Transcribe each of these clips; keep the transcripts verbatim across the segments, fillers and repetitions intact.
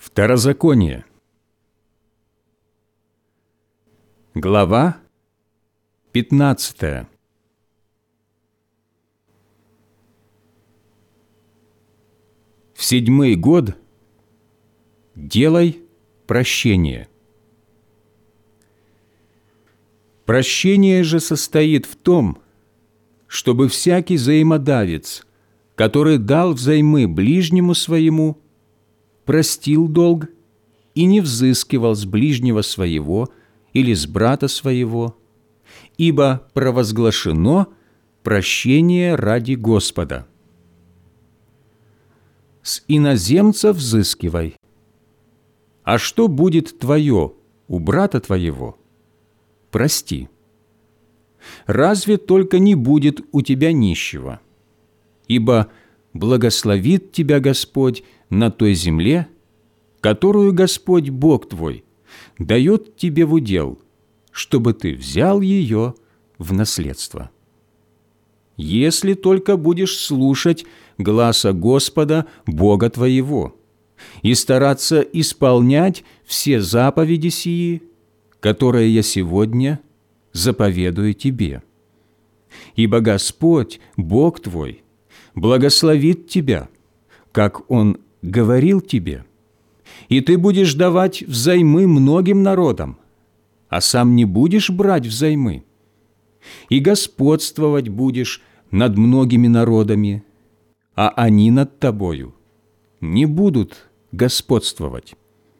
Второзаконие. Глава пятнадцатая. В седьмой год делай прощение. Прощение же состоит в том, чтобы всякий взаимодавец, который дал взаймы ближнему своему, простил долг и не взыскивал с ближнего своего или с брата своего, ибо провозглашено прощение ради Господа. С иноземца взыскивай. А что будет твое у брата твоего, прости. Разве только не будет у тебя нищего, ибо благословит тебя Господь на той земле, которую Господь Бог твой дает тебе в удел, чтобы ты взял ее в наследство. Если только будешь слушать гласа Господа Бога твоего и стараться исполнять все заповеди сии, которые я сегодня заповедую тебе. Ибо Господь, Бог твой, благословит тебя, как Он говорил тебе, и ты будешь давать взаймы многим народам, а сам не будешь брать взаймы, и господствовать будешь над многими народами, а они над тобою не будут господствовать.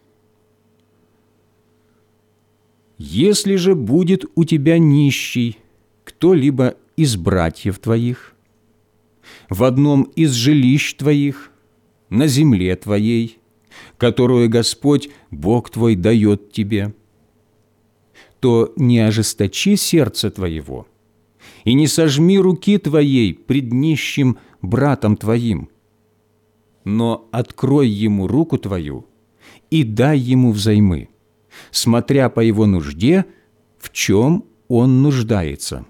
Если же будет у тебя нищий кто-либо из братьев твоих, в одном из жилищ твоих, на земле твоей, которую Господь Бог твой дает тебе, то не ожесточи сердце твоего и не сожми руки твоей пред нищим братом твоим, но открой ему руку твою и дай ему взаймы, смотря по его нужде, в чем он нуждается.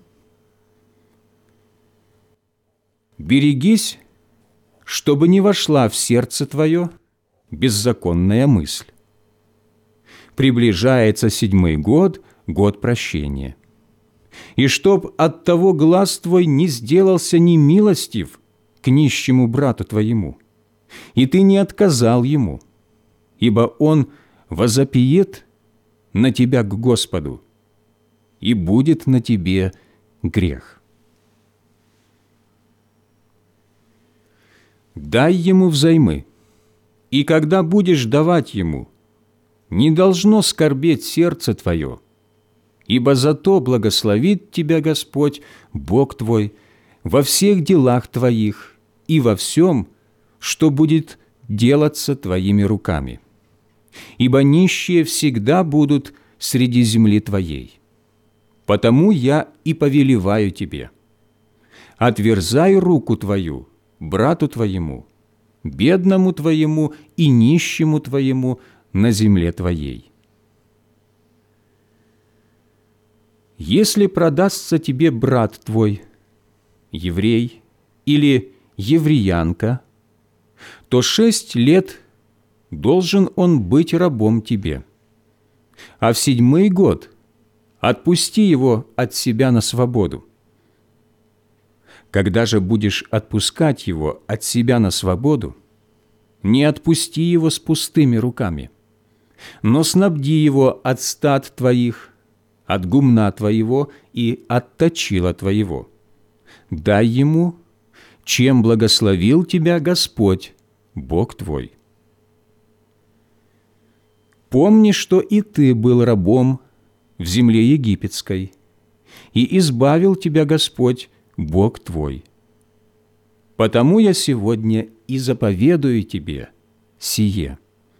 Берегись, чтобы не вошла в сердце твое беззаконная мысль. Приближается седьмой год, год прощения. И чтоб от того глаз твой не сделался немилостив к нищему брату твоему, и ты не отказал ему, ибо он возопиет на тебя к Господу, и будет на тебе грех. Дай ему взаймы, и когда будешь давать ему, не должно скорбеть сердце твое, ибо зато благословит тебя Господь, Бог твой, во всех делах твоих и во всем, что будет делаться твоими руками. Ибо нищие всегда будут среди земли твоей. Потому я и повелеваю тебе: отверзай руку твою брату твоему, бедному твоему и нищему твоему на земле твоей. Если продастся тебе брат твой, еврей или евреянка, то шесть лет должен он быть рабом тебе, а в седьмой год отпусти его от себя на свободу. Когда же будешь отпускать его от себя на свободу, не отпусти его с пустыми руками, но снабди его от стад твоих, от гумна твоего и от точила твоего. Дай ему, чем благословил тебя Господь, Бог твой. Помни, что и ты был рабом в земле египетской, и избавил тебя Господь, Бог твой. Потому я сегодня и заповедую тебе сие.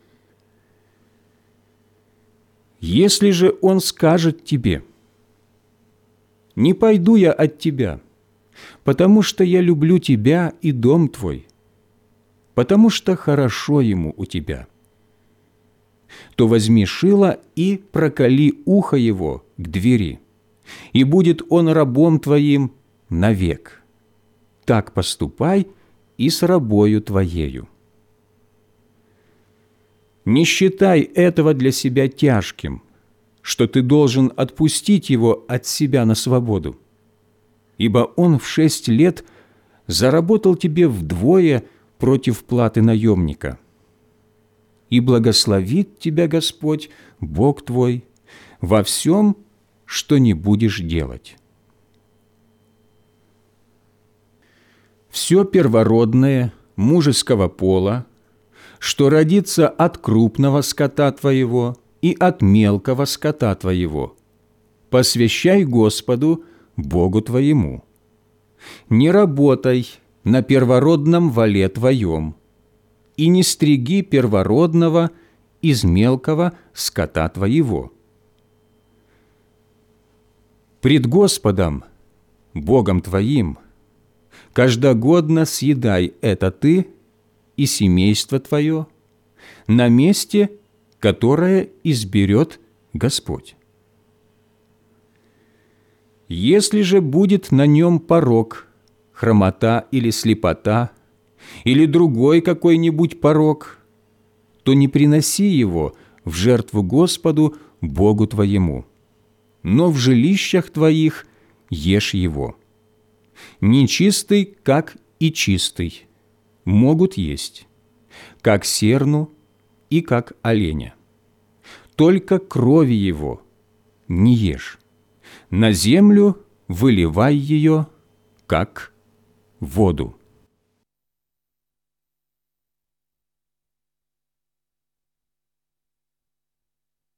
Если же он скажет тебе: «Не пойду я от тебя, потому что я люблю тебя и дом твой, потому что хорошо ему у тебя», то возьми шило и проколи ухо его к двери, и будет он рабом твоим навек. Так поступай и с рабою твоею. Не считай этого для себя тяжким, что ты должен отпустить его от себя на свободу, ибо он в шесть лет заработал тебе вдвое против платы наемника. И благословит тебя Господь, Бог твой, во всем, что не будешь делать. Все первородное мужеского пола, что родится от крупного скота твоего и от мелкого скота твоего, посвящай Господу, Богу твоему. Не работай на первородном воле твоем, и не стриги первородного из мелкого скота твоего. Пред Господом, Богом твоим, каждогодно съедай это ты и семейство твое на месте, которое изберет Господь. Если же будет на нем порок, хромота или слепота, или другой какой-нибудь порок, то не приноси его в жертву Господу, Богу твоему, но в жилищах твоих ешь его. Нечистый, как и чистый, могут есть, как серну и как оленя. Только крови его не ешь. На землю выливай ее, как воду.